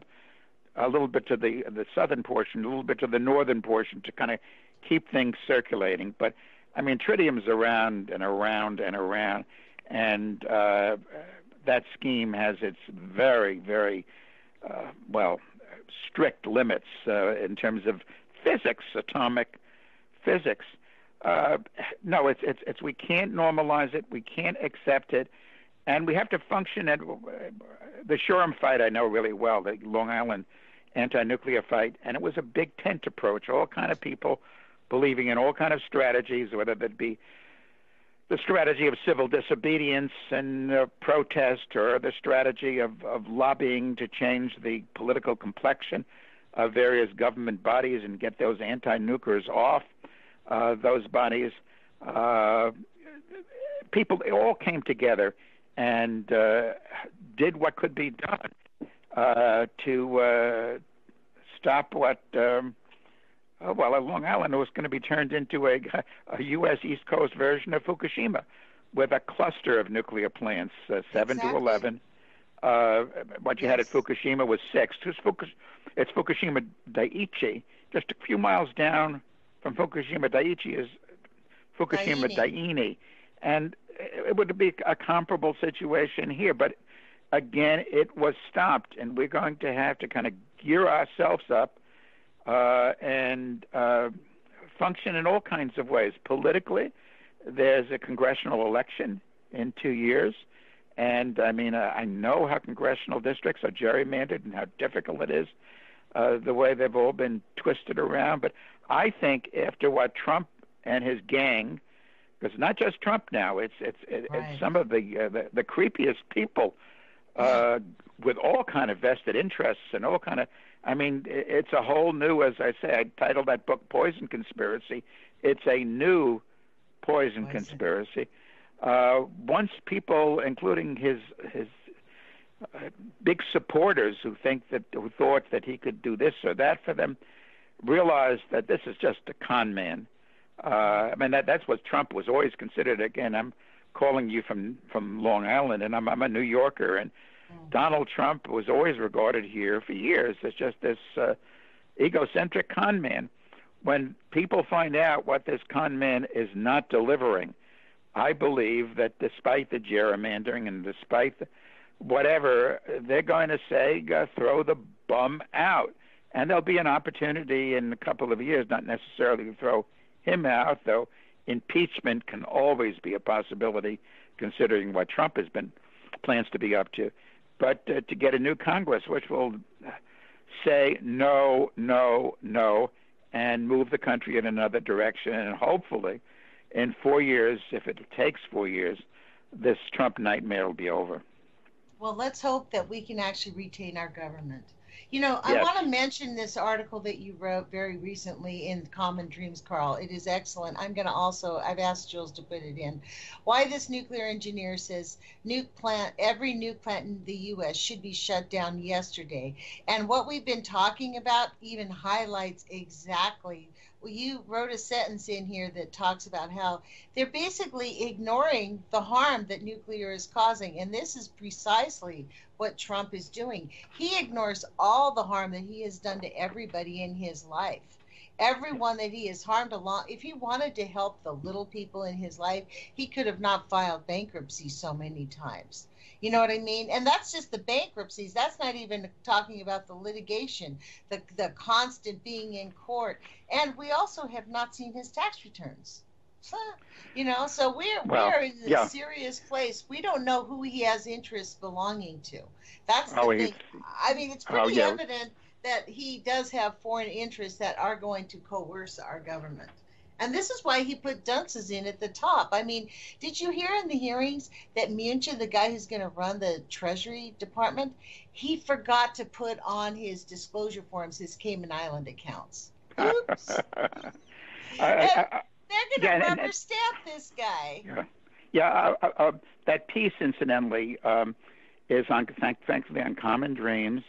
a little bit to the the southern portion, a little bit to the northern portion to kind of keep things circulating. But I mean, tritium's around and around and around, and uh, that scheme has its very, very uh, well strict limits uh, in terms of physics, atomic physics. Uh, no, it's it's it's we can't normalize it, we can't accept it, and we have to function at the Shoreham fight. I know really well, the Long Island anti-nuclear fight, and it was a big tent approach. All kind of people believing in all kind of strategies, whether that be the strategy of civil disobedience and uh, protest, or the strategy of, of lobbying to change the political complexion of various government bodies and get those anti-nukers off uh, those bodies. Uh, people all came together and uh, did what could be done uh, to uh, stop what, um, oh, well, Long Island was going to be turned into a, a U S East Coast version of Fukushima with a cluster of nuclear plants, uh, seven Exactly. to eleven. Uh, what you had at Yes. Fukushima was six. It's, Fukus- it's Fukushima Daiichi. Just a few miles down from Fukushima Daiichi is Fukushima Daini. Daini. And it would be a comparable situation here. But again, it was stopped, and we're going to have to kind of gear ourselves up uh, and uh, function in all kinds of ways. Politically, there's a congressional election in two years. And, I mean, uh, I know how congressional districts are gerrymandered and how difficult it is, uh, the way they've all been twisted around. But I think after what Trump and his gang, because not just Trump now, it's it's, it, right. it's some of the, uh, the, the creepiest people uh, with all kind of vested interests and all kind of, I mean, it's a whole new, as I say, I titled that book Poison Conspiracy. It's a new poison, poison. conspiracy. Uh, once people, including his his uh, big supporters who think that who thought that he could do this or that for them, realized that this is just a con man. Uh, I mean that that's what Trump was always considered. Again, I'm calling you from from Long Island, and I'm I'm a New Yorker, and mm. Donald Trump was always regarded here for years as just this uh, egocentric con man. When people find out what this con man is not delivering, I believe that despite the gerrymandering and despite the whatever, they're going to say, uh, throw the bum out. And there'll be an opportunity in a couple of years, not necessarily to throw him out, though impeachment can always be a possibility, considering what Trump has been plans to be up to. But uh, to get a new Congress, which will say no, no, no, and move the country in another direction, and hopefully in four years, if it takes four years, this Trump nightmare will be over. Well, let's hope that we can actually retain our government. You know, I yes. want to mention this article that you wrote very recently in Common Dreams, Carl. It is excellent. I'm going to also, I've asked Jules to put it in. Why this nuclear engineer says nuke plant, every nuke plant in the U S should be shut down yesterday. And what we've been talking about even highlights exactly. Well, you wrote a sentence in here that talks about how they're basically ignoring the harm that nuclear is causing. And this is precisely what Trump is doing. He ignores all the harm that he has done to everybody in his life. Everyone that he has harmed along. If he wanted to help the little people in his life, he could have not filed bankruptcy so many times. You know what I mean? And that's just the bankruptcies. That's not even talking about the litigation, the the constant being in court. And we also have not seen his tax returns. You know, so we're well, we're in a yeah. serious place. We don't know who he has interests belonging to. That's the oh, thing. I mean, it's pretty oh, yeah. evident that he does have foreign interests that are going to coerce our government. And this is why he put dunces in at the top. I mean, did you hear in the hearings that Mnuchin, the guy who's going to run the Treasury Department, he forgot to put on his disclosure forms his Cayman Island accounts. Oops. I, I, They're going to yeah, rubber and, stamp this guy. Yeah, yeah uh, uh, that piece, incidentally, um, is on thank, thankfully on Common Dreams,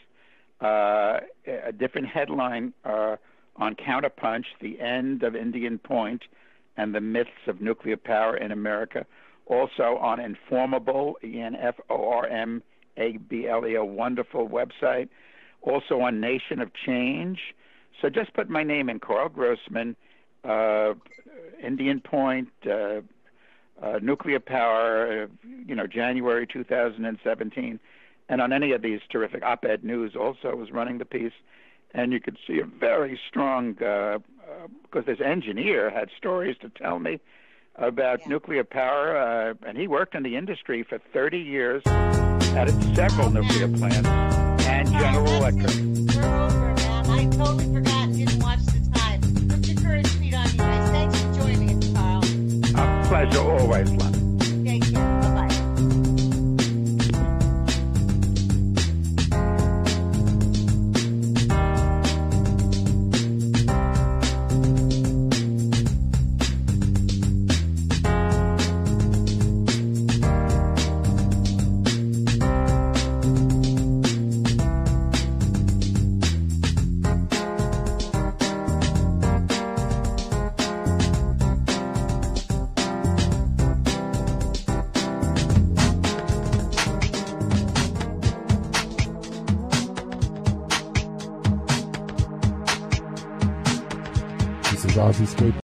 uh, a different headline uh, on Counterpunch, The End of Indian Point and the Myths of Nuclear Power in America. Also on Informable, E N F O R M A B L E, a wonderful website. Also on Nation of Change. So just put my name in, Carl Grossman, uh, Indian Point, uh, uh, nuclear power, uh, you know, January two thousand seventeen. And on any of these terrific op-ed news also was running the piece. And you could see a very strong, uh, uh, because this engineer had stories to tell me about yeah. nuclear power, uh, and he worked in the industry for thirty years at several nuclear plants and General Electric. We're over, man. I totally forgot and didn't watch the time. Put your courage feet on, you guys. Thanks for joining us, Carl. A pleasure always, Lon. Take care. Bye-bye. Ozzy Straight